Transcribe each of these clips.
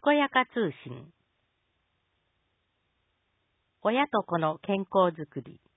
こやか通信。親と子の健康づくり。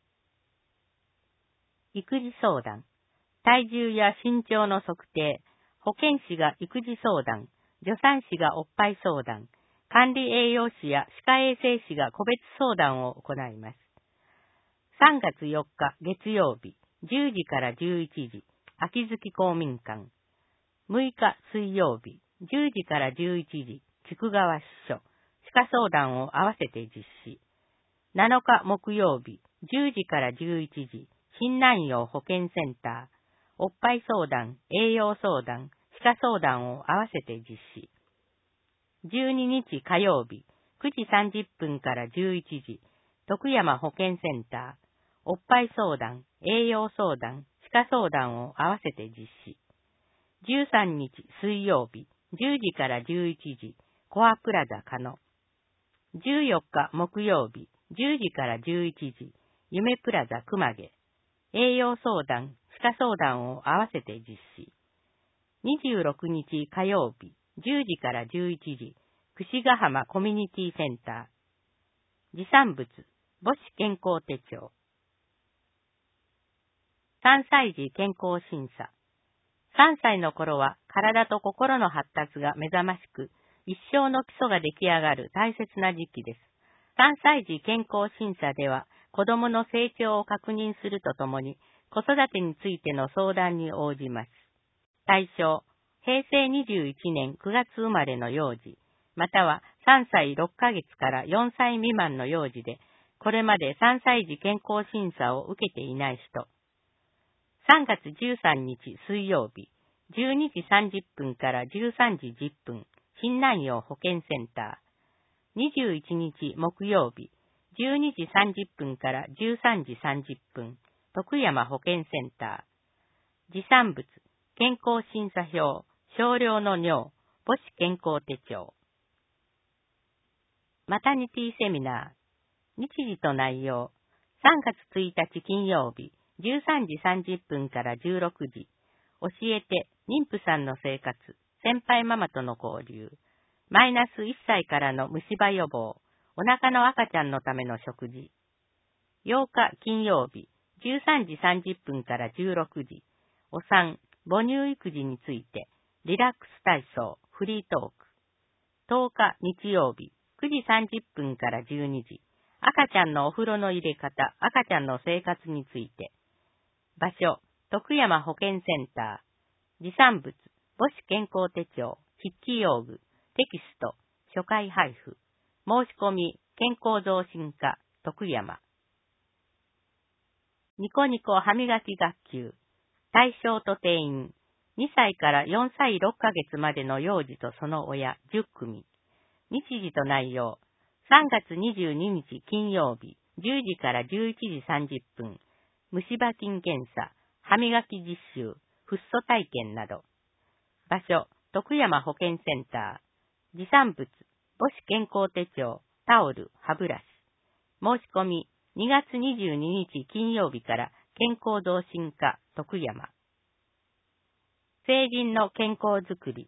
育児相談。体重や身長の測定。保健師が育児相談。助産師がおっぱい相談。管理栄養士や歯科衛生士が個別相談を行います。3月4日月曜日、10時から11時、秋月公民館。6日水曜日、10時から11時、菊川支所、歯科相談を合わせて実施。7日木曜日、10時から11時、新南陽保健センター、おっぱい相談、栄養相談、歯科相談を合わせて実施。12日火曜日、9時30分から11時、徳山保健センター、おっぱい相談、栄養相談、歯科相談を合わせて実施。13日水曜日、10時から11時、コアプラザ加野。14日木曜日、10時から11時、夢プラザ熊毛。栄養相談、歯科相談を合わせて実施。26日火曜日、10時から11時、櫛ヶ浜コミュニティセンター。持産物、母子健康手帳。3歳児健康審査。3歳の頃は体と心の発達が目覚ましく、一生の基礎が出来上がる大切な時期です。3歳児健康審査では、子供の成長を確認するとともに、子育てについての相談に応じます。対象、平成21年9月生まれの幼児、または3歳6ヶ月から4歳未満の幼児で、これまで3歳児健康審査を受けていない人。3月13日水曜日、12時30分から13時10分、新南陽保健センター。21日木曜日、12時30分から13時30分、徳山保健センター。持産物、健康審査表、少量の尿、母子健康手帳。マタニティセミナー。日時と内容。3月1日金曜日、13時30分から16時。教えて、妊婦さんの生活、先輩ママとの交流。マイナス1歳からの虫歯予防、お腹の赤ちゃんのための食事。8日金曜日、13時30分から16時。お産、母乳育児について、リラックス体操、フリートーク。10日日曜日、9時30分から12時。赤ちゃんのお風呂の入れ方、赤ちゃんの生活について。場所、徳山保健センター。持産物、母子健康手帳、筆記用具、テキスト、初回配布。申し込み、健康増進課、徳山。ニコニコ歯磨き学級。対象と定員。2歳から4歳6ヶ月までの幼児とその親10組。日時と内容。3月22日金曜日、10時から11時30分。虫歯菌検査、歯磨き実習、フッ素体験など。場所、徳山保健センター。持産物、母子健康手帳、タオル、歯ブラシ。申し込み、2月22日金曜日から健康増進課、徳山。成人の健康づくり。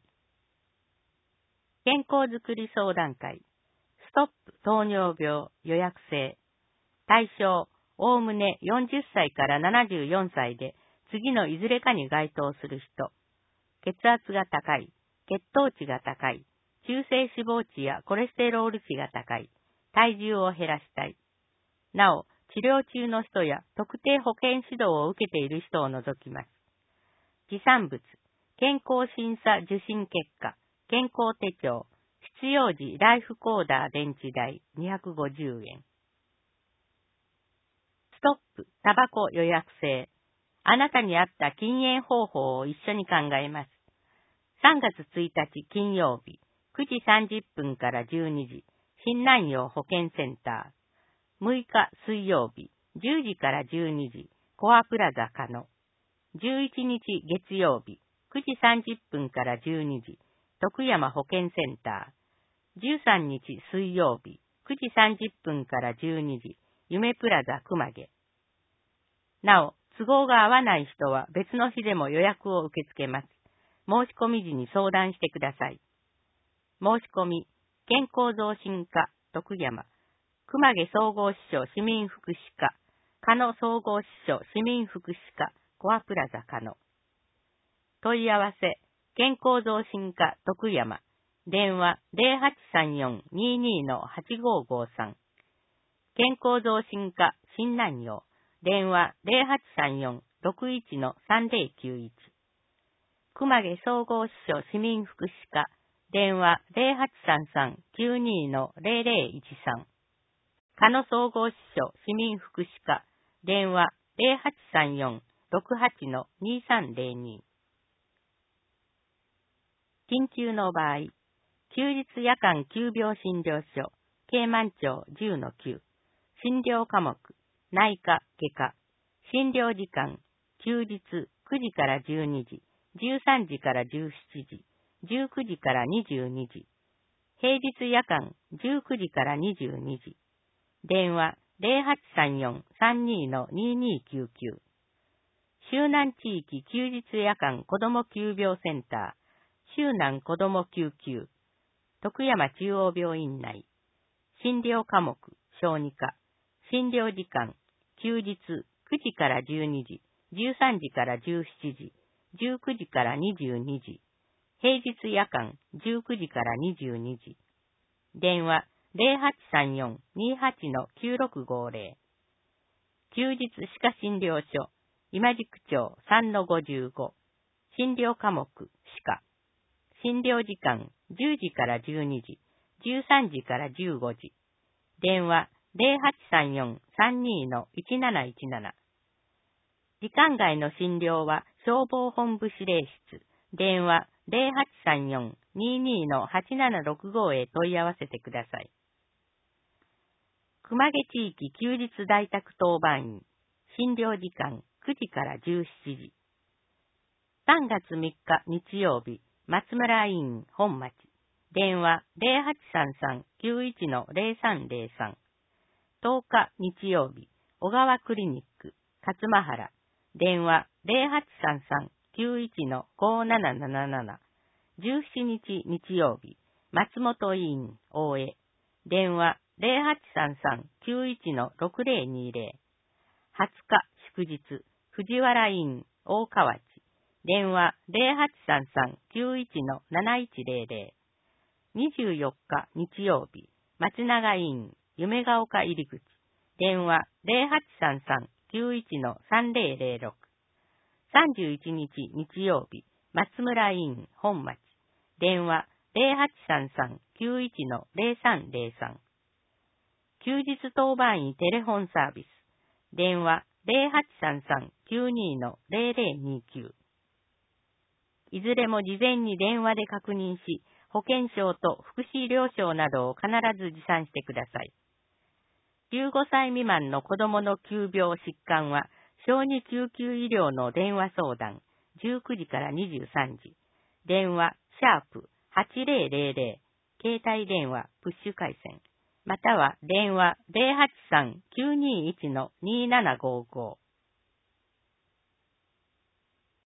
健康づくり相談会。ストップ糖尿病予約制。対象、おおむね40歳から74歳で、次のいずれかに該当する人。血圧が高い、血糖値が高い、中性脂肪値やコレステロール値が高い、体重を減らしたい。なお、治療中の人や特定保健指導を受けている人を除きます。持産物、健康審査受診結果、健康手帳、必要時ライフコーダー電池代250円。ストップタバコ予約制。あなたに合った禁煙方法を一緒に考えます。3月1日金曜日、9時30分から12時、新南陽保健センター。6日水曜日、10時から12時、コアプラザ加野。11日月曜日、9時30分から12時、徳山保健センター。13日水曜日、9時30分から12時、夢プラザ熊毛。なお、都合が合わない人は別の日でも予約を受け付けます。申し込み時に相談してください。申し込み、 健康増進課、徳山。熊毛総合支所市民福祉課、加野総合支所市民福祉課、コアプラザ加野。問い合わせ、健康増進課、徳山。電話 0834-22-8553。健康増進課、新南陽。電話 0834-61-3091。熊毛総合支所市民福祉課。電話 0833-92-0013。加野総合支所市民福祉課。電話 0834-68-2302。緊急の場合、休日夜間急病診療所、京満町 10-9。診療科目、内科、外科。診療時間、休日9時から12時、13時から17時、19時から22時。平日夜間19時から22時。電話 0834-32-2299。周南地域休日夜間子ども急病センター、周南子ども救急、徳山中央病院内。診療科目、小児科。診療時間、休日9時から12時、13時から17時、19時から22時。平日夜間19時から22時。電話0834-28-9650。休日歯科診療所、今宿町 3-55。診療科目、歯科。診療時間10時から12時、13時から15時。電話0834-32-1717。時間外の診療は消防本部指令室。電話0834-22-8765へ問い合わせてください。熊毛地域休日在宅当番員。診療時間9時から17時。3月3日日曜日、松村医院本町。電話0833-91-0303。10日日曜日、小川クリニック、勝間原。電話0833-91-5777。17日日曜日、松本医院大江。電話0833-91-6020。20日祝日、藤原院大河内。電話0833-91-7100。24日日曜日、松永院夢ヶ丘入口。電話0833-91-3006。31日日曜日、松村院本町。電話0833-91-0303。休日当番医テレフォンサービス。電話0833-92-0029。いずれも事前に電話で確認し、保険証と福祉医療証などを必ず持参してください。15歳未満の子供の急病疾患は、小児救急医療の電話相談、19時から23時。電話、#8000、携帯電話、プッシュ回線。または電話083-921-2755。